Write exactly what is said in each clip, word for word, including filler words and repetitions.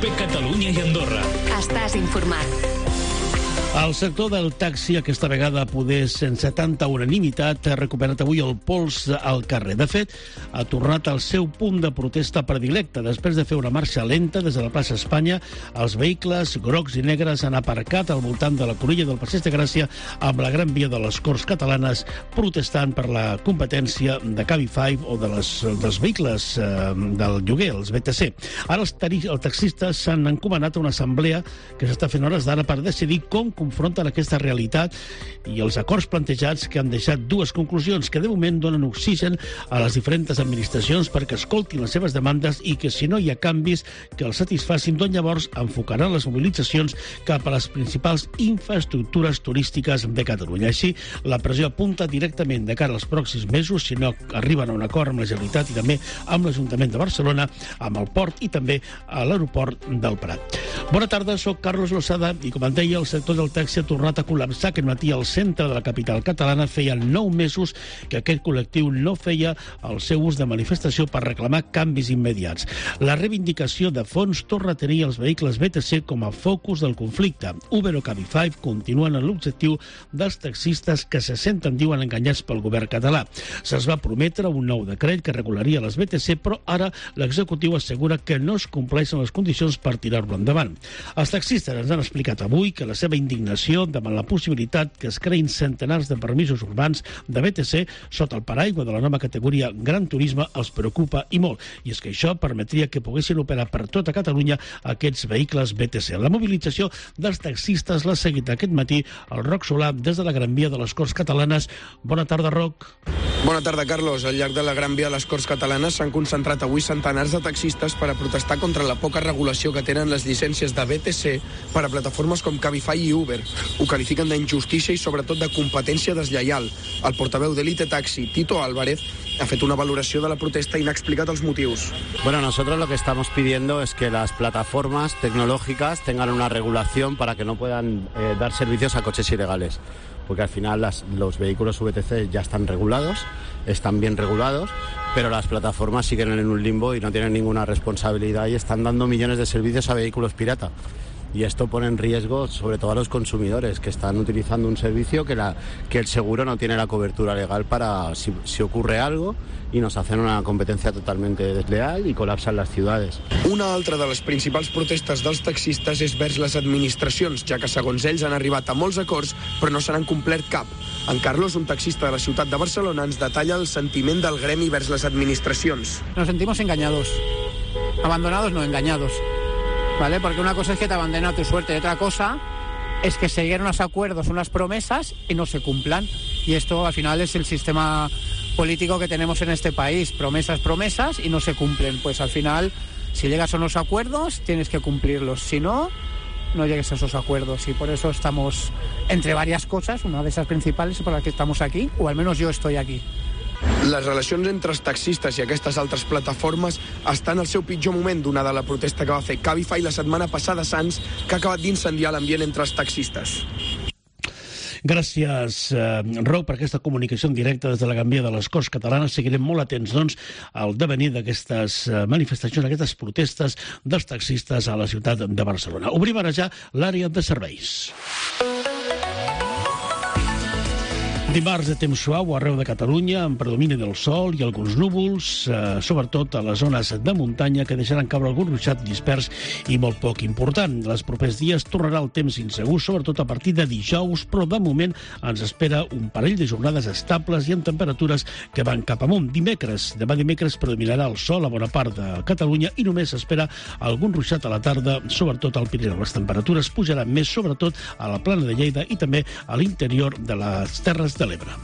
COPE Catalunya i Andorra. Estàs informat. El sector del taxi, aquesta vegada poder sense tanta unanimitat, ha recuperat avui el pols al carrer. De fet, ha tornat al seu punt de protesta predilecte. Després de fer una marxa lenta des de la plaça Espanya, els vehicles grocs i negres han aparcat al voltant de la Cruïlla del Passeig de Gràcia amb la Gran Via de les Corts Catalanes, protestant per la competència de Cabify o de les, dels vehicles eh, del lloguer, els B T C. Ara els, tari, els taxistes s'han encomanat a una assemblea que s'està fent hores d'ara per decidir com confronten aquesta realitat i els acords plantejats, que han deixat dues conclusions que de moment donen oxigen a les diferents administracions perquè escoltin les seves demandes i que, si no hi ha canvis que els satisfacin, doncs llavors enfocaran les mobilitzacions cap a les principals infraestructures turístiques de Catalunya. Així, la pressió apunta directament de cara als pròxims mesos, si no arriben a un acord amb la Generalitat i també amb l'Ajuntament de Barcelona, amb el port i també a l'aeroport del Prat. Bona tarda, soc Carlos Losada i, com et deia, el sector del taxi ha tornat a col·lapsar aquest matí al centre de la capital catalana. Feia nou mesos que aquest col·lectiu no feia el seu ús de manifestació per reclamar canvis immediats. La reivindicació de fons torna a tenir els vehicles B T C com a focus del conflicte. Uber o Cabify continuen en l'objectiu dels taxistes que se senten, diuen, enganyats pel govern català. Se'ls va prometre un nou decret que regularia les B T C, però ara l'executiu assegura que no es compleixen les condicions per tirar-lo endavant. Els taxistes ens han explicat avui que la seva indignació davant la possibilitat que es creïn centenars de permisos urbans de B T C sota el paraigua de la nova categoria Gran Turisme els preocupa i molt. I és que això permetria que poguessin operar per tota Catalunya aquests vehicles B T C. La mobilització dels taxistes l'ha seguit aquest matí el Roc Solà des de la Gran Via de les Corts Catalanes. Bona tarda, Roc. Bona tarda, Carlos. Al llarg de la Gran Via de les Corts Catalanes s'han concentrat avui centenars de taxistes per a protestar contra la poca regulació que tenen les llicències de B T C per a plataformes com Cabify i Uber. Ho califiquen d'injustícia i sobretot de competència deslleial. El portaveu d'Elite Taxi, Tito Álvarez, ha fet una valoració de la protesta i n'ha explicat els motius. Bueno, nosotros lo que estamos pidiendo es que las plataformas tecnológicas tengan una regulación para que no puedan eh, dar servicios a coches ilegales. Porque al final las, los vehículos V T C ya están regulados, están bien regulados, pero las plataformas siguen en un limbo y no tienen ninguna responsabilidad y están dando millones de servicios a vehículos pirata. Y esto pone en riesgo sobre todo a los consumidores que están utilizando un servicio que, la, que el seguro no tiene la cobertura legal para si, si ocurre algo y nos hacen una competencia totalmente desleal y colapsan las ciudades. Una altra de les principals protestes dels taxistes és vers les administracions, ja que segons ells han arribat a molts acords però no se n'han complert cap. En Carlos, un taxista de la ciutat de Barcelona, ens detalla el sentiment del gremi vers les administracions. Nos sentimos engañados. Abandonados, no, engañados. ¿Vale? Porque una cosa es que te abandona tu suerte y otra cosa es que se lleguen unos acuerdos, unas promesas y no se cumplan. Y esto al final es el sistema político que tenemos en este país. Promesas, promesas y no se cumplen. Pues al final, si llegas a unos acuerdos, tienes que cumplirlos. Si no, no llegues a esos acuerdos. Y por eso estamos entre varias cosas, una de esas principales por las que estamos aquí, o al menos yo estoy aquí. Les relacions entre els taxistes i aquestes altres plataformes estan al seu pitjor moment, donada la protesta que va fer Cabify la setmana passada a Sants, que ha acabat d'incendiar l'ambient entre els taxistes. Gràcies, eh, Roc, per aquesta comunicació en directe des de la Gran Via de les Corts Catalanes. Seguirem molt atents, doncs, al devenir d'aquestes eh, manifestacions, aquestes protestes dels taxistes a la ciutat de Barcelona. Obrim ara ja l'àrea de serveis. Dimarts de temps suau arreu de Catalunya, amb predomini del sol i alguns núvols, eh, sobretot a les zones de muntanya, que deixaran caure algun ruixat dispers i molt poc important. Els propers dies tornarà el temps insegur, sobretot a partir de dijous, però de moment ens espera un parell de jornades estables i amb temperatures que van cap amunt. Dimecres, demà dimecres, predominarà el sol a bona part de Catalunya i només s'espera algun ruixat a la tarda, sobretot al Pirineu. Les temperatures pujaran més, sobretot a la plana de Lleida i també a l'interior de les Terres de l'Ebre.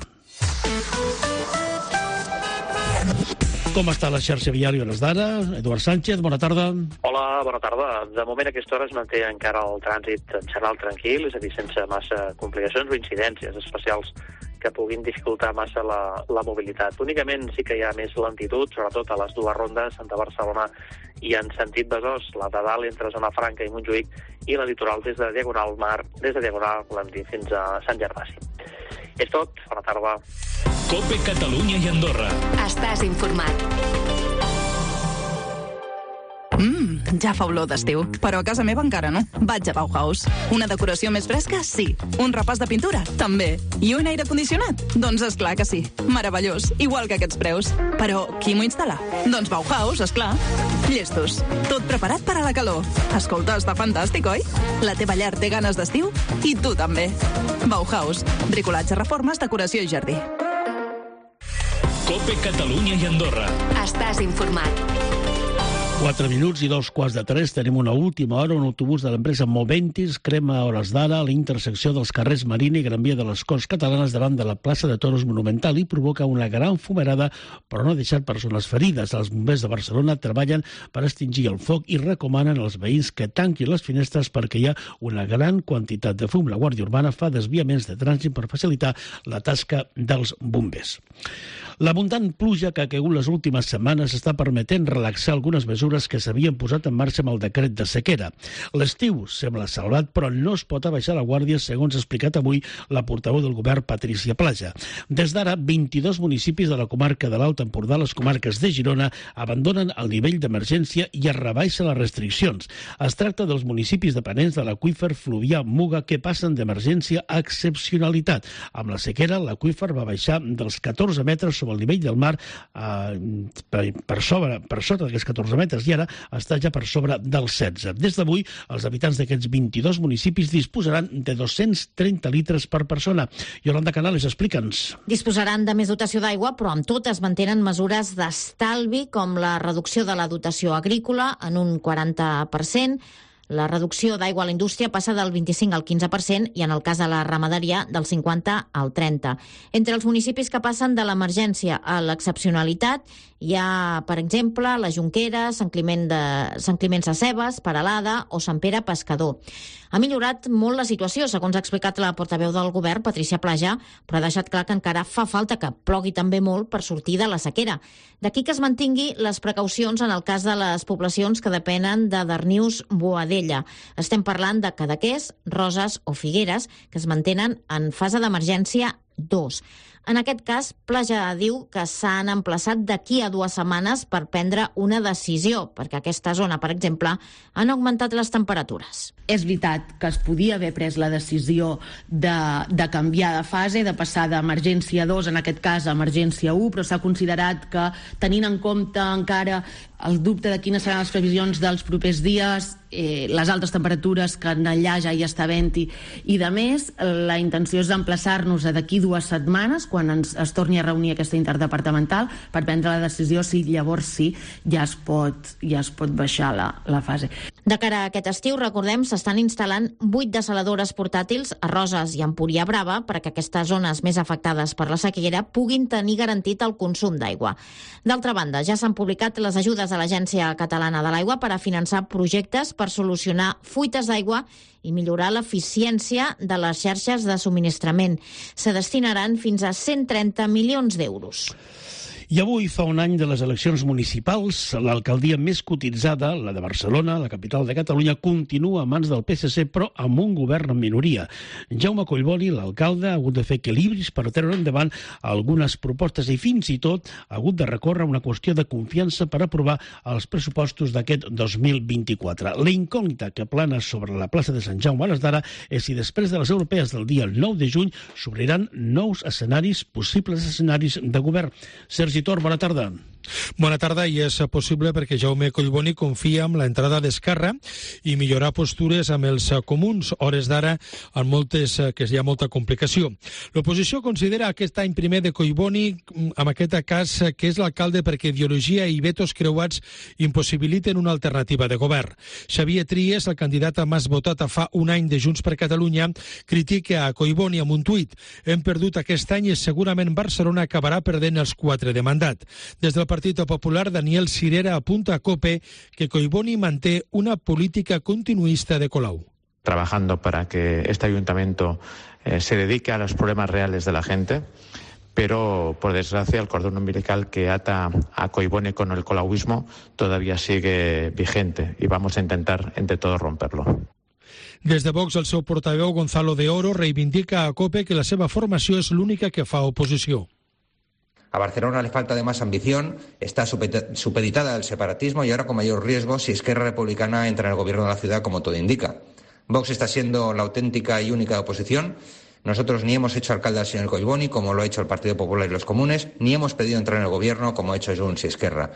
Com està la xarxa viària a hores d'ara? Eduard Sánchez, bona tarda. Hola, bona tarda. De moment a aquesta hora es manté encara el trànsit en general tranquil, és a dir, sense massa complicacions o incidències especials que puguin dificultar massa la, la mobilitat. Únicament sí que hi ha més lentitud, sobretot a les dues rondes de Barcelona i en sentit Besòs, la de dalt entre Zona Franca i Montjuïc i la litoral des de Diagonal Mar, des de Diagonal Atlantic fins a Sant Gervasi. És tot. Bona tarda. COPE Catalunya i Andorra. Estàs informat. Mmm, ja fa olor d'estiu. Però a casa meva encara no. Vaig a Bauhaus. Una decoració més fresca? Sí. Un repàs de pintura? També. I un aire condicionat? Doncs és clar que sí. Meravellós. Igual que aquests preus. Però qui m'ho instal·la? Doncs Bauhaus, és clar. Llestos. Tot preparat per a la calor. Escolta, està fantàstic, oi? La teva llar té ganes d'estiu? I tu també. Bauhaus. Bricolatge, reformes, decoració i jardí. Cope Catalunya i Andorra. Estàs informat. Quatre minuts i dos quarts de tres. Tenim una última hora. Un autobús de l'empresa Moventis crema a hores d'ara a la intersecció dels carrers Marina i Gran Via de les Corts Catalanes davant de la plaça de Toros Monumental i provoca una gran fumerada, però no ha deixat persones ferides. Els bombers de Barcelona treballen per extingir el foc i recomanen als veïns que tanquin les finestres perquè hi ha una gran quantitat de fum. La Guàrdia Urbana fa desviaments de trànsit per facilitar la tasca dels bombers. L'abundant pluja que ha caigut les últimes setmanes està permetent relaxar algunes mesures que s'havien posat en marxa amb el decret de sequera. L'estiu sembla salvat, però no es pot abaixar la guàrdia, segons ha explicat avui la portaveu del govern, Patricia Plaja. Des d'ara, vint-i-dos municipis de la comarca de l'Alt Empordà, les comarques de Girona, abandonen el nivell d'emergència i es rebaixen les restriccions. Es tracta dels municipis dependents de l'aqüífer fluvià Muga que passen d'emergència a excepcionalitat. Amb la sequera, l'aqüífer va baixar dels catorze metres sobre el nivell del mar eh, per, per, sobre, per sota d'aquests catorze metres i ara està ja per sobre dels setze. Des d'avui, els habitants d'aquests vint-i-dos municipis disposaran de dos-cents trenta litres per persona. Yolanda Canales, explica'ns. Disposaran de més dotació d'aigua, però amb tot es mantenen mesures d'estalvi com la reducció de la dotació agrícola en un quaranta per cent, la reducció d'aigua a la indústria passa del vint-i-cinc al quinze per cent i en el cas de la ramaderia del cinquanta al trenta. Entre els municipis que passen de l'emergència a l'excepcionalitat hi ha, per exemple, la Jonquera, Sant Climent, de, Sant Climent Sescebes, Peralada o Sant Pere Pescador. Ha millorat molt la situació, segons ha explicat la portaveu del govern, Patricia Plaja, però ha deixat clar que encara fa falta que plogui també molt per sortir de la sequera. D'aquí que es mantingui les precaucions en el cas de les poblacions que depenen de Darnius Boadella. Estem parlant de Cadaqués, Roses o Figueres, que es mantenen en fase d'emergència dos. En aquest cas, Plaja diu que s'han emplaçat d'aquí a dues setmanes per prendre una decisió, perquè a aquesta zona, per exemple, han augmentat les temperatures. És veritat que es podia haver pres la decisió de, de canviar de fase, de passar d'emergència dos, en aquest cas, a emergència u, però s'ha considerat que, tenint en compte encara el dubte de quines seran les previsions dels propers dies, eh, les altes temperatures que allà ja hi està havent-hi i de més, la intenció és emplaçar-nos a d'aquí dues setmanes, quan ens, es torni a reunir aquesta interdepartamental, per prendre la decisió si llavors sí ja es pot, ja es pot baixar la, la fase. De cara a aquest estiu, recordem, s'estan instal·lant vuit desaladores portàtils a Roses i Empúria Brava perquè aquestes zones més afectades per la sequera puguin tenir garantit el consum d'aigua. D'altra banda, ja s'han publicat les ajudes de l'Agència Catalana de l'Aigua per a finançar projectes per solucionar fuites d'aigua i millorar l'eficiència de les xarxes de subministrament. Se destinaran fins a cent trenta milions d'euros. I avui fa un any de les eleccions municipals. L'alcaldia més cotitzada, la de Barcelona, la capital de Catalunya, continua a mans del P S C, però amb un govern en minoria. Jaume Collboni, l'alcalde, ha hagut de fer equilibris per treure endavant algunes propostes i fins i tot ha hagut de recórrer una qüestió de confiança per aprovar els pressupostos d'aquest dos mil vint-i-quatre. La incògnita que plana sobre la plaça de Sant Jaume a hores d'ara és si després de les europees del dia nou de juny s'obriran nous escenaris, possibles escenaris de govern. Sergi Tor, bona tarda. Bona tarda, i és possible perquè Jaume Collboni confia en l'entrada d'Esquerra i millorar postures amb els comuns, hores d'ara en moltes que hi ha molta complicació. L'oposició considera aquest any primer de Collboni, en aquest cas, que és l'alcalde perquè ideologia i vetos creuats impossibiliten una alternativa de govern. Xavier Trias, el candidat més votat a fa un any de Junts per Catalunya, critica a Collboni amb un tuit. Hem perdut aquest any i segurament Barcelona acabarà perdent els quatre de mandat. Des del Partit Popular, Daniel Sirera apunta a COPE que Collboni manté una política continuista de Colau. Trabajando para que este ayuntamiento eh, se dedique a los problemas reales de la gente, pero por desgracia el cordón umbilical que ata a Collboni con el colauismo todavía sigue vigente y vamos a intentar entre todos romperlo. Des de Vox, el seu portaveu Gonzalo de Oro reivindica a COPE que la seva formació és l'única que fa oposició. A Barcelona le falta además ambición, está supeditada al separatismo y ahora con mayor riesgo si Esquerra Republicana entra en el gobierno de la ciudad, como todo indica. Vox está siendo la auténtica y única oposición. Nosotros ni hemos hecho alcalde al señor Collboni, como lo ha hecho el Partido Popular y los Comunes, ni hemos pedido entrar en el gobierno, como ha hecho Junts i Esquerra.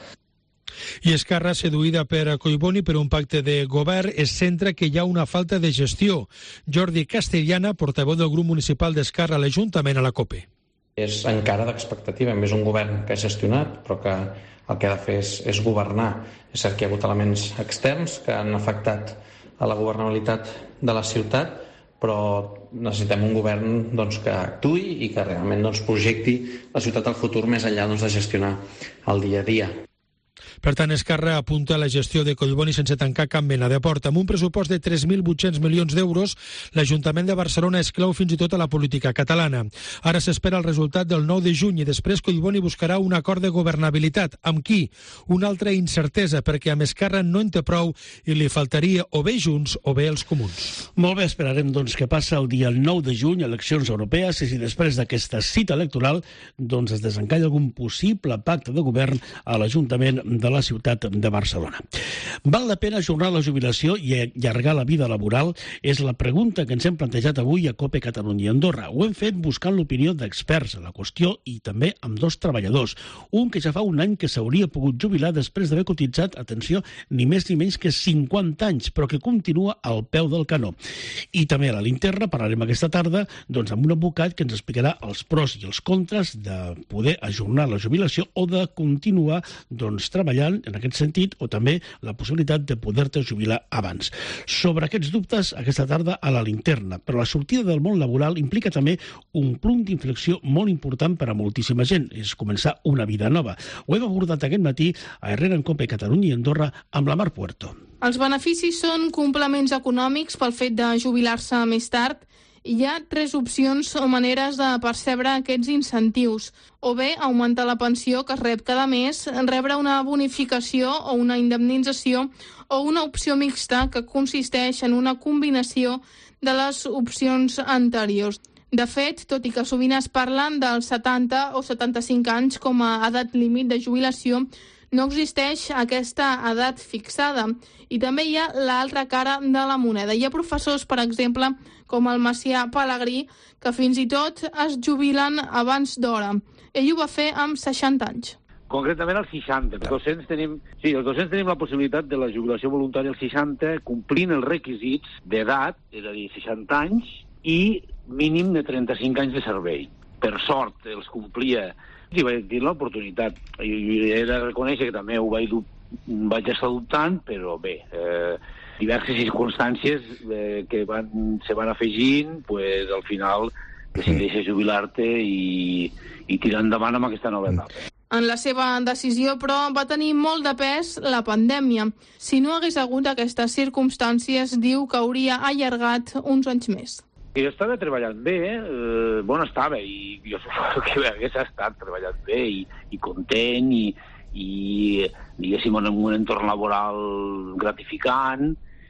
I Esquerra, seduïda per Collboni per un pacte de govern, es centra que hi ha una falta de gestió. Jordi Castellana, portaveu del grup municipal d'Esquerra a l'Ajuntament, a la COPE. És encara d'expectativa, és un govern que ha gestionat, però que el que ha de fer és, és governar. És cert que hi ha hagut elements externs que han afectat a la governabilitat de la ciutat, però necessitem un govern doncs, que actuï i que realment doncs, projecti la ciutat al futur més enllà doncs, de gestionar el dia a dia. Per tant, Esquerra apunta a la gestió de Collboni sense tancar cap mena de porta. Amb un pressupost de tres mil vuit-cents milions d'euros, l'Ajuntament de Barcelona és clau fins i tot a la política catalana. Ara s'espera el resultat del nou de juny i després Collboni buscarà un acord de governabilitat. Amb qui? Una altra incertesa, perquè amb Esquerra no en té prou i li faltaria o bé Junts o bé els Comuns. Molt bé, esperarem doncs que passa el dia nou de juny, eleccions europees, i si després d'aquesta cita electoral doncs es desencalla algun possible pacte de govern a l'Ajuntament de la ciutat de Barcelona. Val la pena ajornar la jubilació i allargar la vida laboral? És la pregunta que ens hem plantejat avui a COPE Catalunya i Andorra. Ho hem fet buscant l'opinió d'experts a la qüestió i també amb dos treballadors. Un que ja fa un any que s'hauria pogut jubilar després d'haver cotitzat, atenció, ni més ni menys que cinquanta anys, però que continua al peu del canó. I també a la linterna parlarem aquesta tarda doncs, amb un advocat que ens explicarà els pros i els contres de poder ajornar la jubilació o de continuar doncs, treballant en aquest sentit, o també la possibilitat de poder-te jubilar abans. Sobre aquests dubtes, aquesta tarda a la linterna. Però la sortida del món laboral implica també un punt d'inflexió molt important per a moltíssima gent. És començar una vida nova. Ho hem abordat aquest matí a Herrera en COPE Catalunya i Andorra amb la Mar Puerto. Els beneficis són complements econòmics pel fet de jubilar-se més tard. Hi ha tres opcions o maneres de percebre aquests incentius. O bé augmentar la pensió que es rep cada mes, rebre una bonificació o una indemnització, o una opció mixta que consisteix en una combinació de les opcions anteriors. De fet, tot i que sovint es parlen dels setanta o setanta-cinc anys com a edat límit de jubilació, no existeix aquesta edat fixada. I també hi ha l'altra cara de la moneda. Hi ha professors, per exemple, com el Macià Pelegrí, que fins i tot es jubilen abans d'hora. Ell ho va fer amb seixanta anys. Concretament als seixanta. Els docents tenim, sí, els docents tenim la possibilitat de la jubilació voluntària als seixanta, complint els requisits d'edat, és a dir, seixanta anys, i mínim de trenta-cinc anys de servei. Per sort, els complia. I vaig dir l'oportunitat. I he de reconèixer que també ho vaig, vaig estar dubtant, però bé, eh, diverses circumstàncies eh, que van, se van afegint, pues, al final decideixes jubilar-te i, i tirar endavant amb aquesta nova etapa. En la seva decisió, però, va tenir molt de pes la pandèmia. Si no hagués hagut aquestes circumstàncies, diu que hauria allargat uns anys més. Jo estava treballant bé, eh, bon estava, i jo suposo que hagués estat treballant bé i, i content i, i diguéssim, en un entorn laboral gratificant,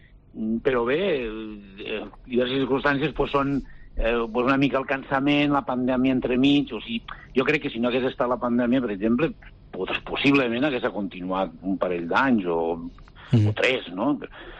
però bé, eh, diverses circumstàncies pues, són eh, pues una mica el cansament, la pandèmia entremig, o sigui, jo crec que si no hagués estat la pandèmia, per exemple, pues, possiblement hagués continuat un parell d'anys o, mm. o tres, no?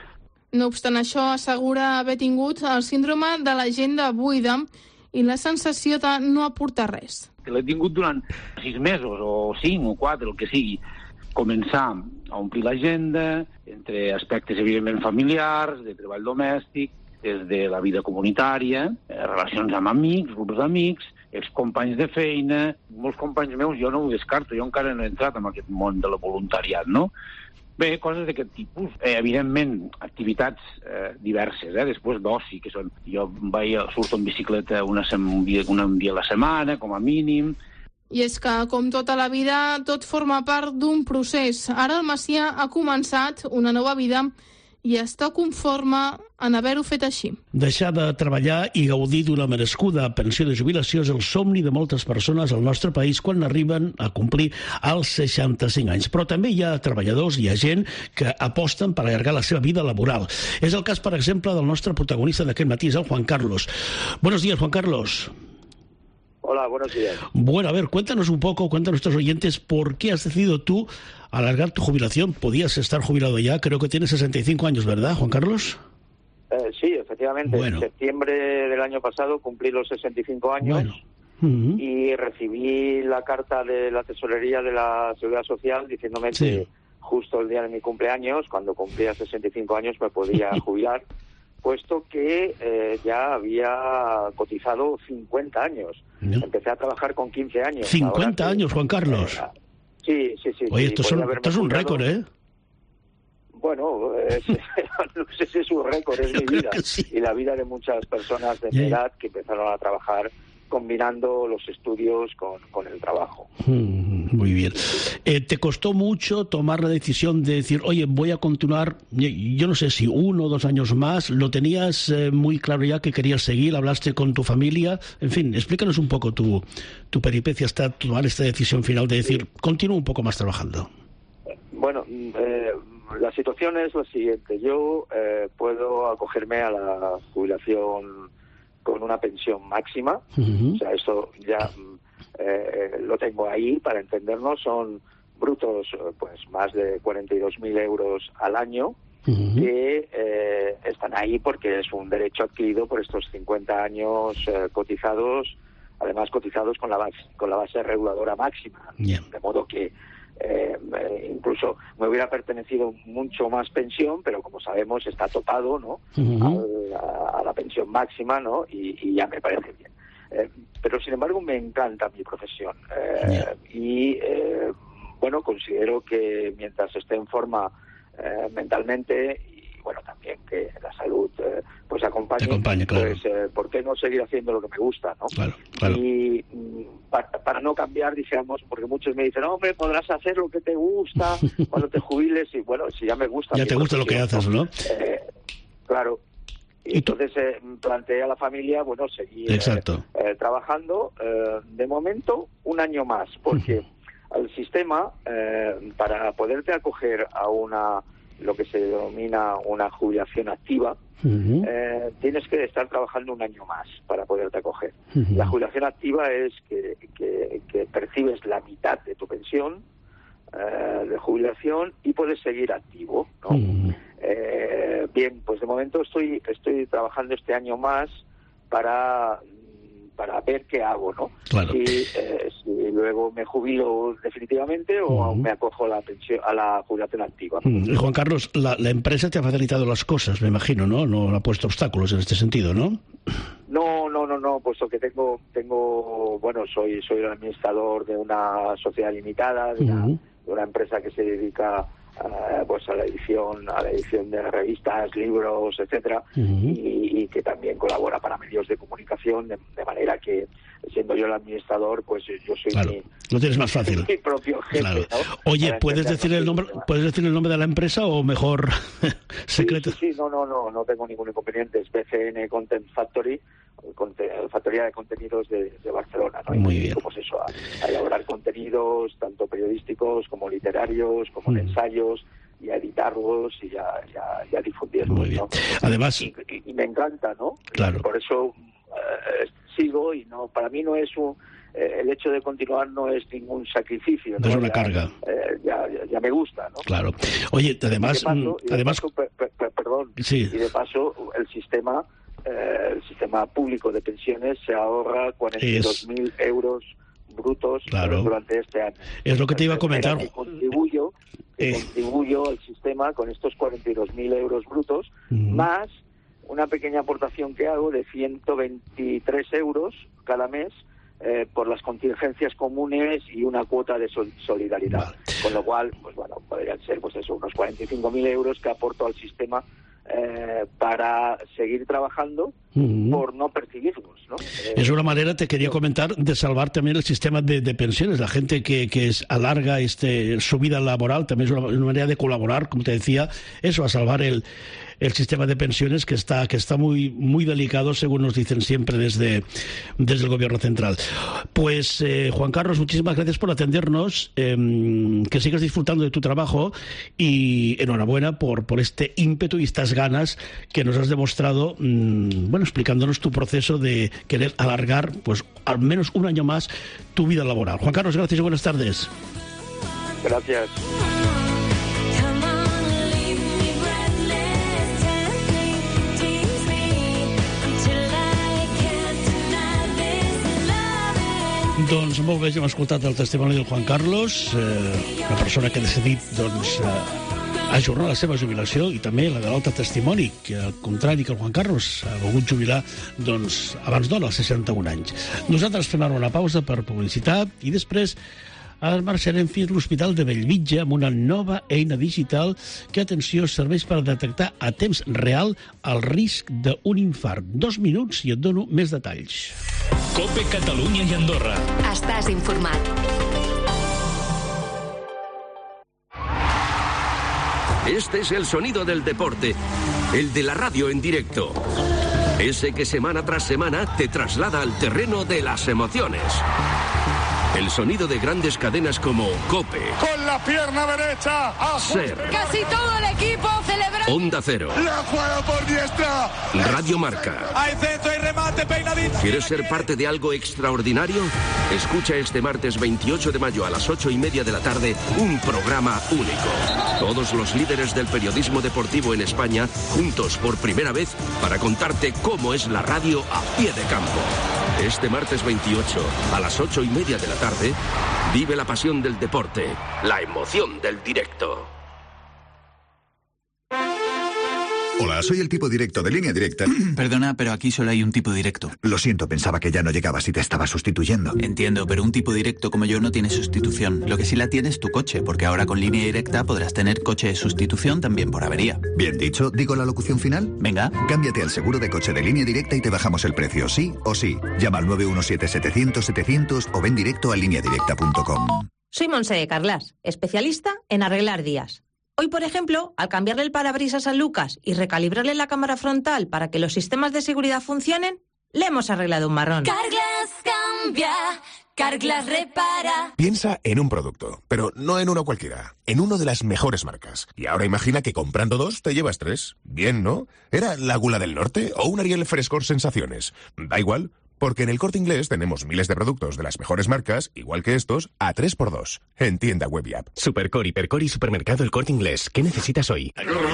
No obstant això, assegura haver tingut el síndrome de l'agenda buida i la sensació de no aportar res. L'he tingut durant sis mesos, o cinc, o quatre, el que sigui. Començar a omplir l'agenda, entre aspectes evidentment familiars, de treball domèstic, des de la vida comunitària, relacions amb amics, grups d'amics, excompanys de feina, molts companys meus, jo no ho descarto, jo encara no he entrat en aquest món de la voluntariat, no? Bé, coses d'aquest tipus. Eh, evidentment, activitats eh, diverses, eh? Després d'oci, que són... Jo vaig, surto en bicicleta una, sem... un dia a la setmana, com a mínim. I és que, com tota la vida, tot forma part d'un procés. Ara el Macià ha començat una nova vida i està conforme en haver-ho fet així. Deixar de treballar i gaudir d'una merescuda pensió de jubilació és el somni de moltes persones al nostre país quan arriben a complir els seixanta-cinc anys. Però també hi ha treballadors, hi ha gent que aposten per allargar la seva vida laboral. És el cas, per exemple, del nostre protagonista d'aquest matí, és el Juan Carlos. Buenos días, Juan Carlos. Hola, buenos días. Bueno, a ver, cuéntanos un poco, cuéntanos a nuestros oyentes, ¿por qué has decidido tú alargar tu jubilación? Podías estar jubilado ya, creo que tienes sesenta y cinco años, ¿verdad, Juan Carlos? Eh, sí, efectivamente. Bueno. En septiembre del año pasado cumplí los sesenta y cinco años. Bueno. Uh-huh. Y recibí la carta de la Tesorería de la Seguridad Social diciéndome sí. que justo el día de mi cumpleaños, cuando cumplía sesenta y cinco años, me podía jubilar, puesto que eh, ya había cotizado cincuenta años. ¿No? Empecé a trabajar con quince años. cincuenta Ahora, años, Juan Carlos. Eh, sí, sí, sí. Oye, sí, esto, son, esto es un récord, ¿eh? Bueno, es, no sé si es un récord, es mi vida. Sí. Y la vida de muchas personas de mi yeah. edad que empezaron a trabajar combinando los estudios con, con el trabajo. Mm, muy bien. Eh, ¿Te costó mucho tomar la decisión de decir, oye, voy a continuar, yo no sé si uno o dos años más? ¿Lo tenías eh, muy claro ya que querías seguir? ¿Hablaste con tu familia? En fin, explícanos un poco tu, tu peripecia hasta tomar esta decisión final de decir, continúo un poco más trabajando. Bueno, eh, la situación es la siguiente. Yo eh, puedo acogerme a la jubilación con una pensión máxima, uh-huh. o sea, esto ya eh, lo tengo ahí para entendernos, son brutos pues más de cuarenta y dos mil euros al año, uh-huh. que eh, están ahí porque es un derecho adquirido por estos cincuenta años eh, cotizados, además cotizados con la base, con la base reguladora máxima, yeah. de modo que Eh, incluso me hubiera pertenecido mucho más pensión, pero como sabemos está topado, ¿no? Uh-huh. a, a la pensión máxima, ¿no? Y, y ya me parece bien. Eh, pero sin embargo me encanta mi profesión eh, yeah. y eh, bueno, considero que mientras esté en forma eh, mentalmente y bueno también que la salud eh, pues acompañe, acompañe claro. pues eh, ¿por qué no seguir haciendo lo que me gusta, ¿no? Claro, claro. Y para, para no cambiar, digamos, porque muchos me dicen, hombre, podrás hacer lo que te gusta cuando te jubiles, y bueno, si ya me gusta. Ya te gusta lo que haces, ¿no? Eh, claro. Y entonces eh, planteé a la familia, bueno, seguir eh, eh, trabajando, eh, de momento, un año más, porque uh-huh. el sistema, eh, para poderte acoger a una, lo que se denomina una jubilación activa, Uh-huh. Eh, tienes que estar trabajando un año más para poderte acoger. Uh-huh. La jubilación activa es que, que, que percibes la mitad de tu pensión eh, de jubilación y puedes seguir activo, ¿no? Uh-huh. Eh, bien, pues de momento estoy estoy trabajando este año más para para ver qué hago, ¿no? Claro. Si, eh, si luego me jubilo definitivamente o uh-huh. me acojo a la pensión, a la jubilación activa. Uh-huh. Juan Carlos, la, la empresa te ha facilitado las cosas, me imagino, ¿no? No ha puesto obstáculos en este sentido, ¿no? No, no, no, no, puesto que tengo, tengo, bueno, soy soy el administrador de una sociedad limitada, de, uh-huh. una, de una empresa que se dedica Uh, pues a la edición a la edición de revistas, libros, etcétera, uh-huh. y, y que también colabora para medios de comunicación, de, de manera que siendo yo el administrador, pues yo soy claro. mi, lo tienes más fácil. mi propio jefe, claro. ¿no? Oye, para ¿puedes decir el nombre puedes decir el nombre de la empresa o mejor secreto? Sí, sí, sí, no, no, no, no tengo ningún inconveniente. Es B C N Content Factory, Factoría de Contenidos de, de Barcelona, ¿no? Muy y bien. Pues eso, a, a elaborar contenidos tanto periodísticos como literarios, como mm. ensayos, y a editarlos y a, y a, y a difundirlos. Muy bien. ¿no? Además, y, y, y me encanta, ¿no? Claro. Y por eso eh, sigo y no, para mí no es un eh, el hecho de continuar no es ningún sacrificio. No, ¿no? es una ya, carga. Eh, ya, ya, ya me gusta, ¿no? Claro. Oye, además, y de paso, y de además, paso, per, per, per, perdón. Sí. Y de paso el sistema Eh, el sistema público de pensiones se ahorra cuarenta y dos mil es... euros brutos claro. durante este año. Es lo que te iba a comentar. Que contribuyo, que eh. contribuyo al sistema con estos cuarenta y dos mil euros brutos, uh-huh. más una pequeña aportación que hago de ciento veintitrés euros cada mes eh, por las contingencias comunes y una cuota de sol- solidaridad. Vale. Con lo cual, pues bueno, podrían ser pues eso, unos cuarenta y cinco mil euros que aporto al sistema Eh, para seguir trabajando uh-huh. por no percibirlos, ¿no? Eh, es una manera, te quería comentar, de salvar también el sistema de, de pensiones. La gente que, que es, alarga este, su vida laboral también es una, una manera de colaborar, como te decía, eso, a salvar el, el sistema de pensiones que está, que está muy, muy delicado, según nos dicen siempre desde, desde el Gobierno Central. Pues, eh, Juan Carlos, muchísimas gracias por atendernos, eh, que sigas disfrutando de tu trabajo y enhorabuena por, por este ímpetu y estas ganas que nos has demostrado, mmm, bueno, explicándonos tu proceso de querer alargar, pues, al menos un año más tu vida laboral. Juan Carlos, gracias y buenas tardes. Gracias. Doncs molt bé, hem escoltat el testimoni del Juan Carlos, eh, una persona que ha decidit doncs, eh, ajornar la seva jubilació, i també la de l'altre testimoni, que al contrari que el Juan Carlos ha volgut jubilar doncs, abans d'hora, als seixanta-un anys. Nosaltres fem ara una pausa per publicitat i després ara marxarem fins a l'Hospital de Bellvitge amb una nova eina digital que, atenció, serveix per detectar a temps real el risc d'un infart. Dos minuts i et dono més detalls. COPE Catalunya i Andorra. Estàs informat. Este es el sonido del deporte, el de la radio en directo. Ese que semana tras semana te traslada al terreno de las emociones. El sonido de grandes cadenas como COPE, con la pierna derecha, SER, casi todo el equipo celebra. Onda Cero, la juega por diestra, Radio Marca. Hay centro y remate, peinadito. ¿Quieres ser parte de algo extraordinario? Escucha este martes veintiocho de mayo a las ocho y media de la tarde un programa único. Todos los líderes del periodismo deportivo en España juntos por primera vez para contarte cómo es la radio a pie de campo. Este martes veintiocho a las ocho y media de la tarde vive la pasión del deporte, la emoción del directo. Hola, soy el tipo directo de Línea Directa. Perdona, pero aquí solo hay un tipo directo. Lo siento, pensaba que ya no llegabas y te estaba sustituyendo. Entiendo, pero un tipo directo como yo no tiene sustitución. Lo que sí la tiene es tu coche, porque ahora con Línea Directa podrás tener coche de sustitución también por avería. Bien dicho, ¿digo la locución final? Venga. Cámbiate al seguro de coche de Línea Directa y te bajamos el precio, sí o sí. Llama al nueve uno siete setecientos setecientos o ven directo a línea directa punto com. Soy Montse de Carlas, especialista en arreglar días. Hoy, por ejemplo, al cambiarle el parabrisas a Lucas y recalibrarle la cámara frontal para que los sistemas de seguridad funcionen, le hemos arreglado un marrón. Carglass cambia, Carglass repara. Piensa en un producto, pero no en uno cualquiera, en uno de las mejores marcas. Y ahora imagina que comprando dos te llevas tres. Bien, ¿no? ¿Era la Gula del Norte o un Ariel Frescor Sensaciones? Da igual. Porque en El Corte Inglés tenemos miles de productos de las mejores marcas, igual que estos, a tres por dos. En tienda web y app. Supercor, Hipercor y Supermercado El Corte Inglés. ¿Qué necesitas hoy?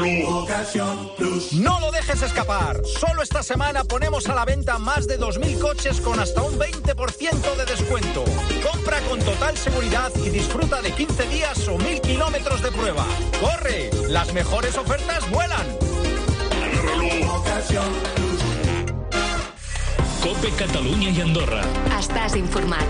No lo dejes escapar. Solo esta semana ponemos a la venta más de dos mil coches con hasta un veinte por ciento de descuento. Compra con total seguridad y disfruta de quince días o mil kilómetros de prueba. ¡Corre! Las mejores ofertas vuelan. COPE Catalunya i Andorra. Estàs informat.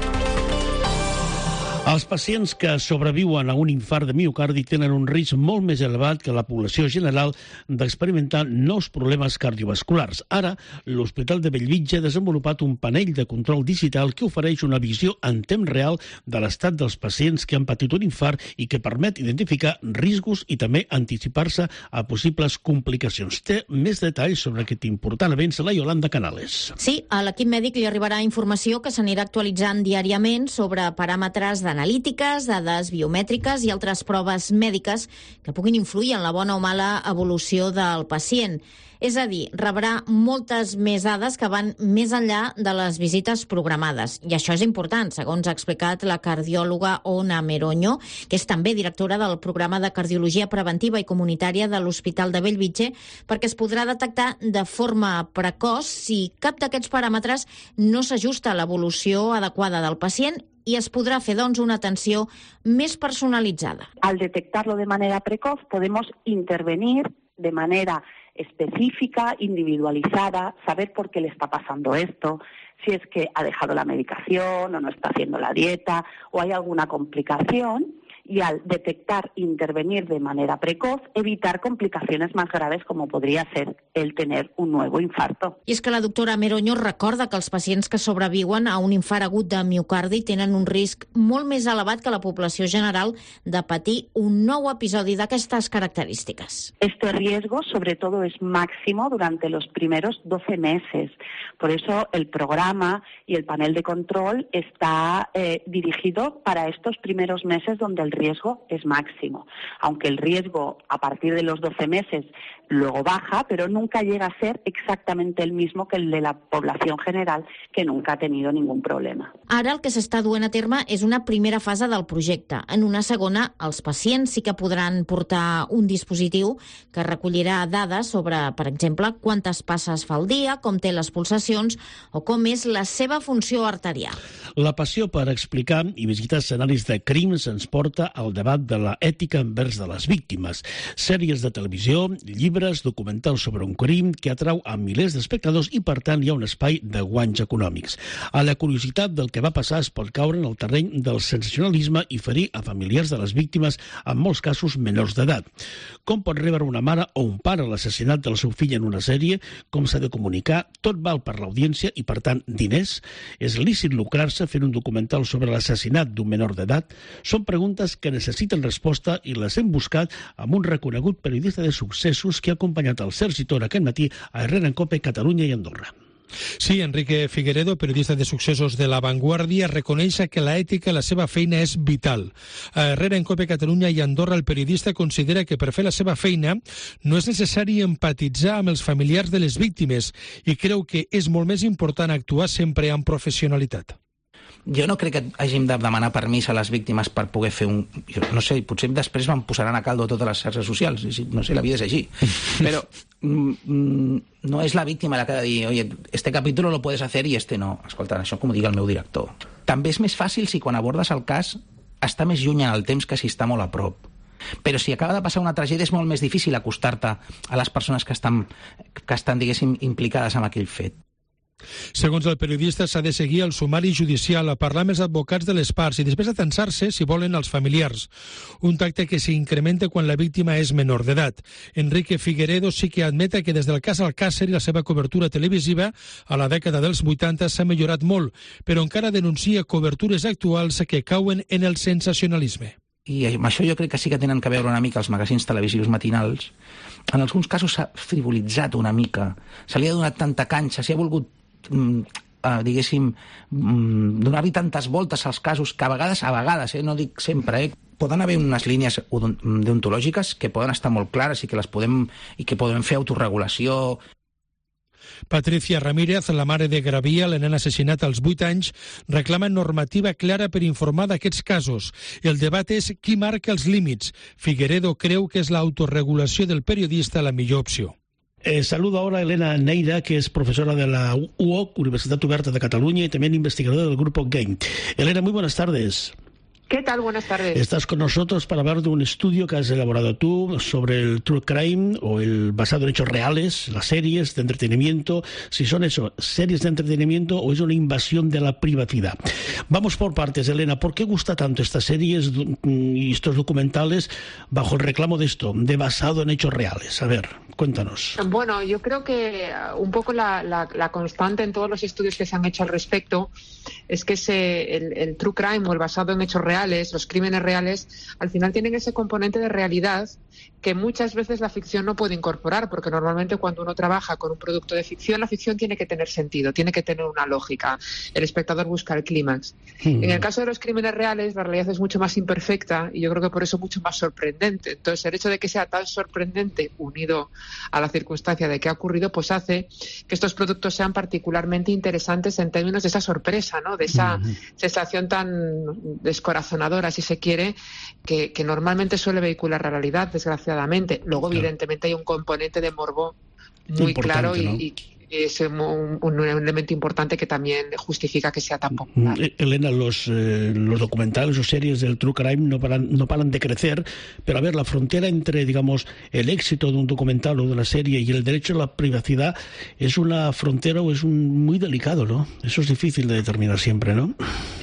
Els pacients que sobreviuen a un infart de miocardi tenen un risc molt més elevat que la població general d'experimentar nous problemes cardiovasculars. Ara, l'Hospital de Bellvitge ha desenvolupat un panell de control digital que ofereix una visió en temps real de l'estat dels pacients que han patit un infart i que permet identificar riscos i també anticipar-se a possibles complicacions. Té més detalls sobre aquest important avenç la Yolanda Canales. Sí, a l'equip mèdic li arribarà informació que s'anirà actualitzant diàriament sobre paràmetres d'analítiques, dades biomètriques i altres proves mèdiques que puguin influir en la bona o mala evolució del pacient. És a dir, rebrà moltes més dades que van més enllà de les visites programades. I això és important, segons ha explicat la cardiòloga Ona Meroño, que és també directora del programa de cardiologia preventiva i comunitària de l'Hospital de Bellvitge, perquè es podrà detectar de forma precoç si cap d'aquests paràmetres no s'ajusta a l'evolució adequada del pacient i es podrà fer, doncs, una atenció més personalitzada. Al detectarlo de manera precoz podemos intervenir de manera específica, individualizada, saber por qué le está pasando esto, si es que ha dejado la medicación o no está haciendo la dieta o hay alguna complicación, y al detectar, intervenir de manera precoz, evitar complicaciones más graves como podría ser el tener un nuevo infarto. I és que la doctora Meroño recorda que els pacients que sobreviuen a un infart agut de miocardi tenen un risc molt més elevat que la població general de patir un nou episodi d'aquestes característiques. Este riesgo, sobre todo, es máximo durante los primeros doce meses. Por eso el programa y el panel de control está eh, dirigido para estos primeros meses donde el riesgo es máximo. Aunque el riesgo a partir de los doce meses luego baja, pero nunca llega a ser exactamente el mismo que el de la población general, que nunca ha tenido ningún problema. Ara el que s'està duent a terme és una primera fase del projecte. En una segona, els pacients sí que podran portar un dispositiu que recollirà dades sobre, per exemple, quantes passes fa al dia, com té les pulsacions o com és la seva funció arterial. La passió per explicar i visitar escenaris de crims ens porta al debat de la ètica envers de les víctimes. Sèries de televisió, llibres, documentals sobre un crim que atrau a milers d'espectadors i, per tant, hi ha un espai de guanys econòmics. A la curiositat del que va passar es pot caure en el terreny del sensacionalisme i ferir a familiars de les víctimes, en molts casos menors d'edat. Com pot rebre una mare o un pare l'assassinat del seu fill en una sèrie? Com s'ha de comunicar? Tot val per l'audiència i, per tant, diners? És lícit lucrar-se fent un documental sobre l'assassinat d'un menor d'edat? Són preguntes que necessiten resposta i les hem buscat amb un reconegut periodista de successos que ha acompanyat el Sergi Tora aquest matí a Herrera en Cope, Catalunya i Andorra. Sí, Enrique Figueredo, periodista de successos de La Vanguardia, reconeix que la ètica, la seva feina, és vital. A Herrera en Cope, Catalunya i Andorra, el periodista considera que per fer la seva feina no és necessari empatitzar amb els familiars de les víctimes i creu que és molt més important actuar sempre amb professionalitat. Jo no crec que hàgim de demanar permís a les víctimes per poder fer un... Jo no sé, potser després em posaran a caldo totes les xarxes socials. No sé, la vida és així. Però mm, no és la víctima la que ha de dir oye, este capítulo lo puedes hacer y este no. Escolta, això com ho digui el meu director. També és més fàcil si quan abordes el cas està més lluny en el temps que si està molt a prop. Però si acaba de passar una tragèdia és molt més difícil acostar-te a les persones que estan, que estan diguéssim, implicades en aquell fet. Segons el periodista, s'ha de seguir el sumari judicial, a parlar amb els advocats de les parts i després atensar-se, si volen, als familiars. Un tracte que s'incrementa quan la víctima és menor d'edat. Enrique Figueredo sí que admeta que des del cas Alcácer i la seva cobertura televisiva a la dècada dels vuitanta s'ha millorat molt, però encara denuncia cobertures actuals que cauen en el sensacionalisme. I amb això jo crec que sí que tenen que veure una mica els magazins televisius matinals. En alguns casos s'ha frivolitzat una mica, se li ha donat tanta canxa, s'hi ha volgut Mm, uh, diguéssim, mm, donar-li tantes voltes als casos que a vegades, a vegades, eh, no dic sempre, eh, poden haver unes línies deontològiques que poden estar molt clares i que les podem, i que podem fer autorregulació. Patricia Ramírez, la mare de Gravia, el nen assassinat als vuit anys, reclama normativa clara per informar d'aquests casos. El debat és qui marca els límits. Figueredo creu que és l'autorregulació del periodista la millor opció. Eh, saludo ahora a Elena Neira, que es profesora de la U O C, Universidad Oberta de Cataluña, y también investigadora del grupo GAME. Elena, muy buenas tardes. ¿Qué tal? Buenas tardes. Estás con nosotros para hablar de un estudio que has elaborado tú sobre el true crime o el basado en hechos reales, las series de entretenimiento, si son eso, series de entretenimiento o es una invasión de la privacidad. Vamos por partes, Elena. ¿Por qué gusta tanto estas series y estos documentales bajo el reclamo de esto, de basado en hechos reales? A ver, cuéntanos. Bueno, yo creo que un poco la, la, la constante en todos los estudios que se han hecho al respecto es que ese, el, el true crime o el basado en hechos reales, los crímenes reales, al final tienen ese componente de realidad que muchas veces la ficción no puede incorporar, porque normalmente cuando uno trabaja con un producto de ficción, la ficción tiene que tener sentido, tiene que tener una lógica. El espectador busca el clímax. Mm. En el caso de los crímenes reales, la realidad es mucho más imperfecta y yo creo que por eso mucho más sorprendente. Entonces, el hecho de que sea tan sorprendente, unido a la circunstancia de que ha ocurrido, pues hace que estos productos sean particularmente interesantes en términos de esa sorpresa, ¿no? De esa mm. sensación tan descorazonadora, si se quiere, que, que normalmente suele vehicular la realidad, desgraciadamente. Luego, claro, evidentemente, hay un componente de morbo muy claro y, ¿no? y es un, un elemento importante que también justifica que sea tan popular. Elena, los, eh, los documentales o series del true crime no paran, no paran de crecer, pero a ver, la frontera entre, digamos, el éxito de un documental o de una serie y el derecho a la privacidad es una frontera o es un, muy delicado, ¿no? Eso es difícil de determinar siempre, ¿no?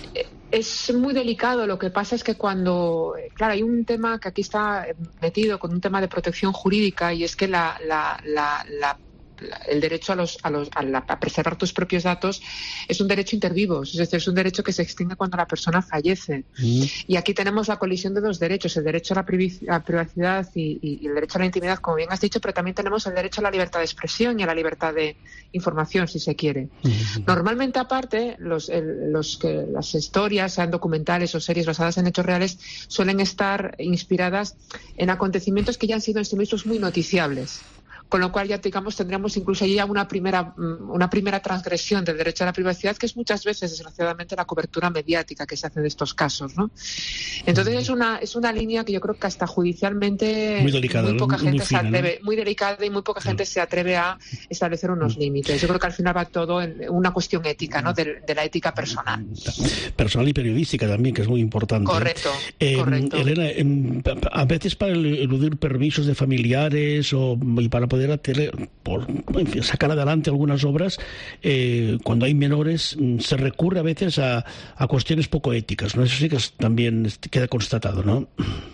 Es muy delicado. Lo que pasa es que cuando... Claro, hay un tema que aquí está metido con un tema de protección jurídica y es que la, la, la, la el derecho a, los, a, los, a, la, a preservar tus propios datos es un derecho inter vivos, es decir, es un derecho que se extingue cuando la persona fallece. Mm. Y aquí tenemos la colisión de dos derechos, el derecho a la privacidad y, y, y el derecho a la intimidad, como bien has dicho, pero también tenemos el derecho a la libertad de expresión y a la libertad de información, si se quiere. Mm. Normalmente, aparte, los, el, los que, las historias, sean documentales o series basadas en hechos reales, suelen estar inspiradas en acontecimientos que ya han sido en sí mismos muy noticiables. Con lo cual ya, digamos, tendríamos incluso ya una primera, una primera transgresión del derecho a la privacidad, que es muchas veces, desgraciadamente, la cobertura mediática que se hace de estos casos, ¿no? Entonces es una, es una línea que yo creo que hasta judicialmente muy, delicada, muy poca muy, gente muy fina, se atreve, ¿no? muy delicada y muy poca gente se atreve a establecer unos límites. Yo creo que al final va todo en una cuestión ética, ¿no? De, de la ética personal. Personal y periodística también, que es muy importante. Correcto, eh, correcto. Elena, eh, a veces para eludir permisos de familiares o y para poder Hacer, por, en fin, sacar adelante algunas obras, eh, cuando hay menores se recurre a veces a, a cuestiones poco éticas, ¿no? Eso sí que es, también queda constatado, ¿no?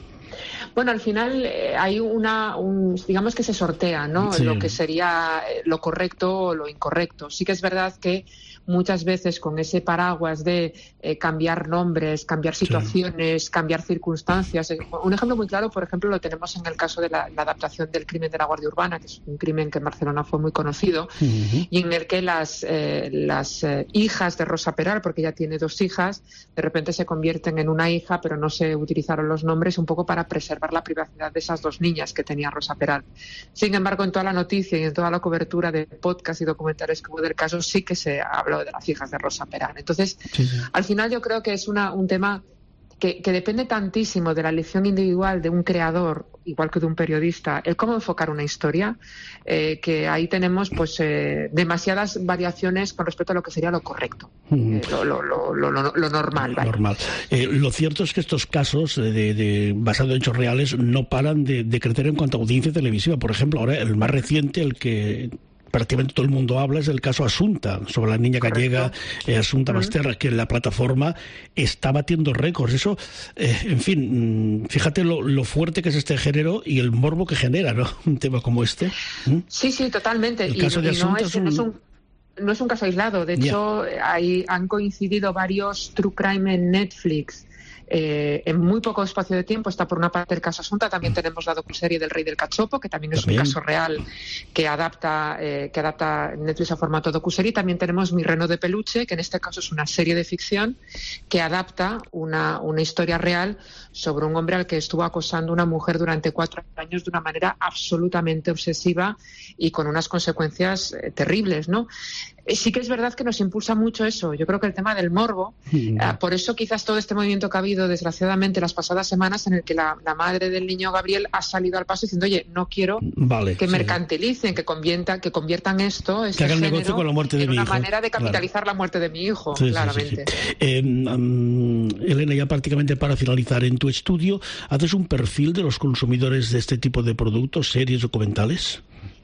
Bueno, al final eh, hay una, un, digamos que se sortea, ¿no? Sí. Lo que sería lo correcto o lo incorrecto. Sí que es verdad que muchas veces con ese paraguas de eh, cambiar nombres, cambiar situaciones, sí. cambiar circunstancias. Un ejemplo muy claro, por ejemplo, lo tenemos en el caso de la, la adaptación del crimen de la Guardia Urbana, que es un crimen que en Barcelona fue muy conocido, uh-huh. y en el que las, eh, las eh, hijas de Rosa Peral, porque ella tiene dos hijas, de repente se convierten en una hija, pero no se utilizaron los nombres un poco para preservar la privacidad de esas dos niñas que tenía Rosa Peral. Sin embargo, en toda la noticia y en toda la cobertura de podcast y documentales que hubo del caso, sí que se habló de las hijas de Rosa Peral. Entonces, sí, sí. al final yo creo que es una, un tema que, que depende tantísimo de la elección individual de un creador, igual que de un periodista, el cómo enfocar una historia, eh, que ahí tenemos pues eh, demasiadas variaciones con respecto a lo que sería lo correcto, mm. eh, lo, lo, lo, lo, lo normal. ¿vale? normal. Eh, lo cierto es que estos casos de, de, basados en hechos reales no paran de, de crecer en cuanto a audiencia televisiva. Por ejemplo, ahora el más reciente, el que prácticamente todo el mundo habla, es el caso Asunta, sobre la niña gallega eh, Asunta uh-huh. Basterra, que en la plataforma está batiendo récords. Eso, eh, en fin, fíjate lo, lo fuerte que es este género y el morbo que genera, ¿no? Un tema como este. ¿Mm? Sí, sí, totalmente. El y, caso de y Asunta no es, es un... no es un... no es un caso aislado. De hecho, yeah. hay, han coincidido varios true crime en Netflix. Eh, en muy poco espacio de tiempo. Está por una parte el caso Asunta, también tenemos la docuserie del Rey del Cachopo, que también es ¿También? un caso real que adapta eh, que adapta Netflix a formato docuserie. También tenemos Mi Reno de Peluche, que en este caso es una serie de ficción que adapta una, una historia real sobre un hombre al que estuvo acosando una mujer durante cuatro años de una manera absolutamente obsesiva y con unas consecuencias eh, terribles, ¿no? Sí que es verdad que nos impulsa mucho eso. Yo creo que el tema del morbo, mm. eh, por eso quizás todo este movimiento que ha habido, desgraciadamente, las pasadas semanas, en el que la, la madre del niño Gabriel ha salido al paso diciendo, oye, no quiero vale, que sí. mercantilicen, que conviertan, que conviertan esto, este que hagan negocio con la muerte de en mi una hijo. manera de capitalizar claro. la muerte de mi hijo, sí, claramente. Sí, sí, sí. Eh, um, Elena, ya prácticamente para finalizar, en tu estudio, ¿haces un perfil de los consumidores de este tipo de productos, series, documentales?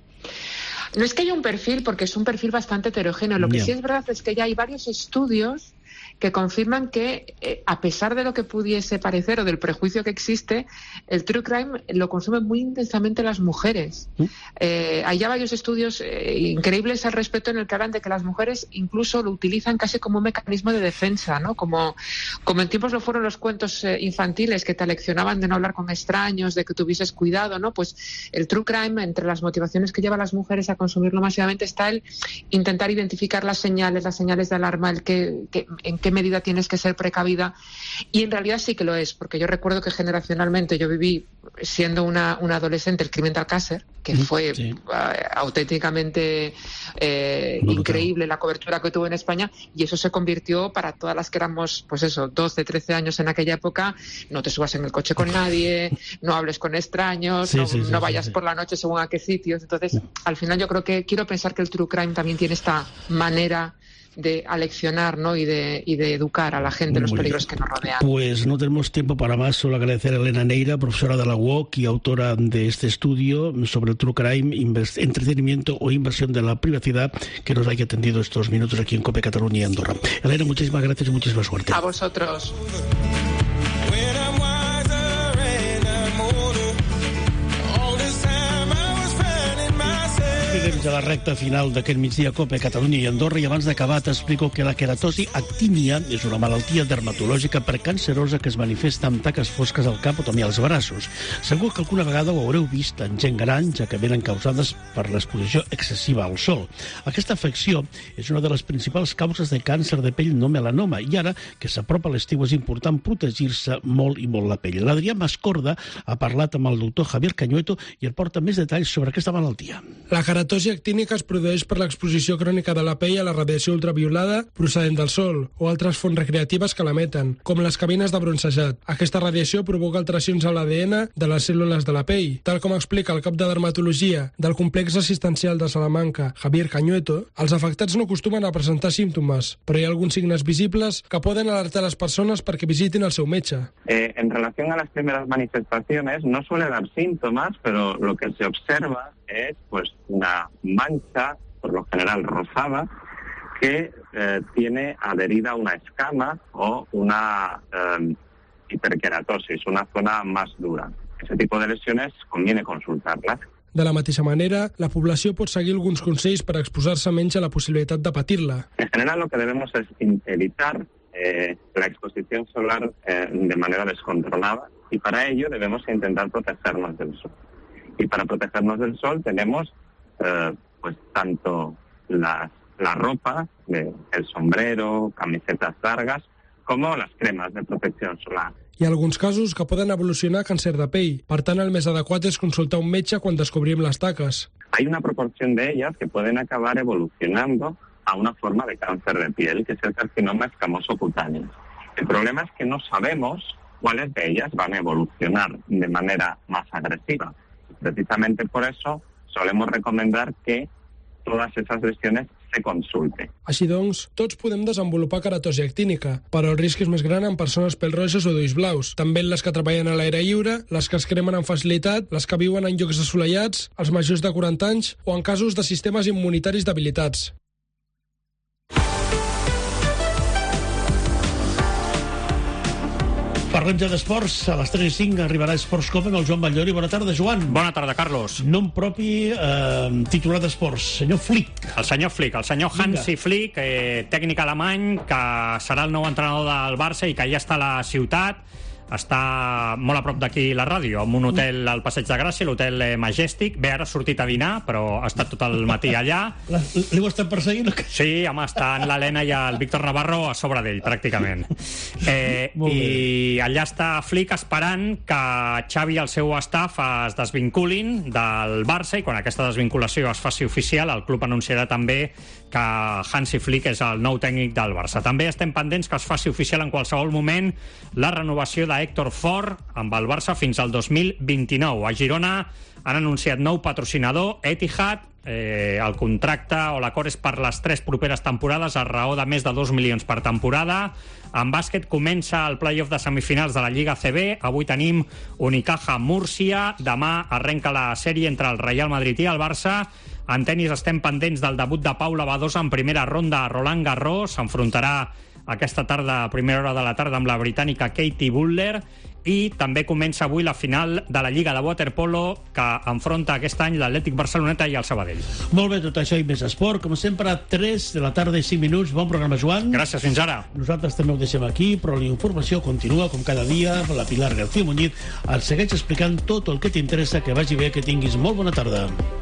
No es que haya un perfil, porque es un perfil bastante heterogéneo. Lo que yeah. sí es verdad es que ya hay varios estudios que confirman que, eh, a pesar de lo que pudiese parecer o del prejuicio que existe, el true crime lo consumen muy intensamente las mujeres. ¿Mm? Eh, hay ya varios estudios eh, increíbles al respecto, en el que hablan de que las mujeres incluso lo utilizan casi como un mecanismo de defensa, ¿no? Como, como en tiempos lo fueron los cuentos eh, infantiles que te leccionaban de no hablar con extraños, de que tuvieses cuidado, ¿no? Pues el true crime, entre las motivaciones que lleva a las mujeres a consumirlo masivamente, está el intentar identificar las señales, las señales de alarma, el que, que en qué medida tienes que ser precavida, y en realidad sí que lo es, porque yo recuerdo que generacionalmente yo viví, siendo una, una adolescente, el crimen de Alcácer, que fue sí. uh, auténticamente eh, increíble la cobertura que tuvo en España, y eso se convirtió para todas las que éramos, pues eso, doce, trece años en aquella época: no te subas en el coche con nadie, no hables con extraños, sí, no, sí, sí, no vayas sí, sí. por la noche según a qué sitios. Entonces, sí. al final yo creo que quiero pensar que el true crime también tiene esta manera de aleccionar, ¿no? y, de, y de educar a la gente los peligros que nos rodean. Pues no tenemos tiempo para más, solo agradecer a Elena Neira, profesora de la U O C y autora de este estudio sobre el true crime, entretenimiento o invasión de la privacidad, que nos haya atendido estos minutos aquí en COPE Cataluña y Andorra. Elena, muchísimas gracias y muchísima suerte. A vosotros. ja a la recta final d'aquest migdia Cope Catalunya i Andorra, i abans d'acabar t'explico que la queratosi actínia és una malaltia dermatològica precancerosa que es manifesta amb taques fosques al cap o també als braços. Segur que alguna vegada ho haureu vist en gent gran, ja que venen causades per l'exposició excessiva al sol. Aquesta afecció és una de les principals causes de càncer de pell no melanoma, i ara que s'apropa l'estiu és important protegir-se molt i molt la pell. L'Adrià Mascorda ha parlat amb el doctor Javier Cañueto i et porta més detalls sobre aquesta malaltia. La queratosi actínica es produeix per l'exposició crònica de la pell a la radiació ultraviolada procedent del sol o altres fonts recreatives que l'emeten, com les cabines de bronzejat. Aquesta radiació provoca alteracions a l'A D N de les cèl·lules de la pell. Tal com explica el cap de dermatologia del complex assistencial de Salamanca, Javier Cañueto, els afectats no acostumen a presentar símptomes, però hi ha alguns signes visibles que poden alertar a les persones perquè visitin el seu metge. Eh, en relación a las primeras manifestaciones, no suele dar síntomas, pero lo que se observa es pues una mancha, por lo general rosada, que eh, tiene adherida una escama o una eh, hiperkeratosis, una zona más dura. Ese tipo de lesiones conviene consultarlas. De la mateixa manera, la població pot seguir alguns consells per exposar-se menys a la possibilitat de patir-la. En general, lo que debemos es evitar eh, la exposición solar eh, de manera descontrolada, y para ello debemos intentar protegernos del sol. Y para protegernos del sol tenemos eh, pues tanto las, la ropa, de, el sombrero, camisetas largas, como las cremas de protección solar. Hi ha alguns casos que poden evolucionar a càncer de pell. Per tant, el més adequat és consultar un metge quan descobrim les taques. Hay una proporción de ellas que pueden acabar evolucionando a una forma de cáncer de piel, que es el carcinoma escamoso cutáneo. El problema es que no sabemos cuáles de ellas van a evolucionar de manera más agresiva. Precisamente por eso solemos recomendar que todas esas lesiones se consulte. Així doncs, tots podem desenvolupar queratosi actínica, però el risc és més gran en persones pèl-roges o d'ulls blaus, també en les que treballen a l'aire lliure, les que es cremen amb facilitat, les que viuen en llocs assolellats, els majors de quaranta anys o en casos de sistemes immunitaris debilitats. Parlem ja d'esports. A les tres i cinc arribarà Esports Cope amb el Joan Batllori. Bona tarda, Joan. Bona tarda, Carlos. Nom propi, eh, titular d'esports, senyor Flick. El senyor Flick, el senyor Hansi Flick, eh, tècnic alemany, que serà el nou entrenador del Barça i que ja està a la ciutat. Està molt a prop d'aquí la ràdio, en un hotel al Passeig de Gràcia, l'hotel Majestic. Bé, ara ha sortit a dinar, però ha estat tot el matí allà. L'heu estat perseguint? Sí, home, estan l'Helena i el Víctor Navarro a sobre d'ell, pràcticament. Eh, I allà està Flick esperant que Xavi i el seu staff es desvinculin del Barça, i quan aquesta desvinculació es faci oficial, el club anunciarà també que Hansi Flick és el nou tècnic del Barça. També estem pendents que es faci oficial en qualsevol moment la renovació de Héctor Ford amb el Barça fins al dos mil vint-i-nou. A Girona han anunciat nou patrocinador, Etihad. Eh, el contracte o l'acord és per les tres properes temporades a raó de més de dos milions per temporada. En bàsquet comença el play-off de semifinals de la Lliga A C B. Avui tenim Unicaja Múrcia. Demà arrenca la sèrie entre el Real Madrid i el Barça. En tenis estem pendents del debut de Paula Badosa en primera ronda a Roland Garros. S'enfrontarà aquesta tarda, a primera hora de la tarda, amb la britànica Katie Butler. I també comença avui la final de la Lliga de Waterpolo, que enfronta aquest any l'Atlètic Barceloneta i el Sabadell. Molt bé, tot això i més esport. Com sempre, a tres de la tarda i cinc minuts. Bon programa, Joan. Gràcies, fins ara. Nosaltres també ho deixem aquí, però la informació continua com cada dia. La Pilar García Muñiz et segueix explicant tot el que t'interessa. Que vagi bé, que tinguis molt bona tarda.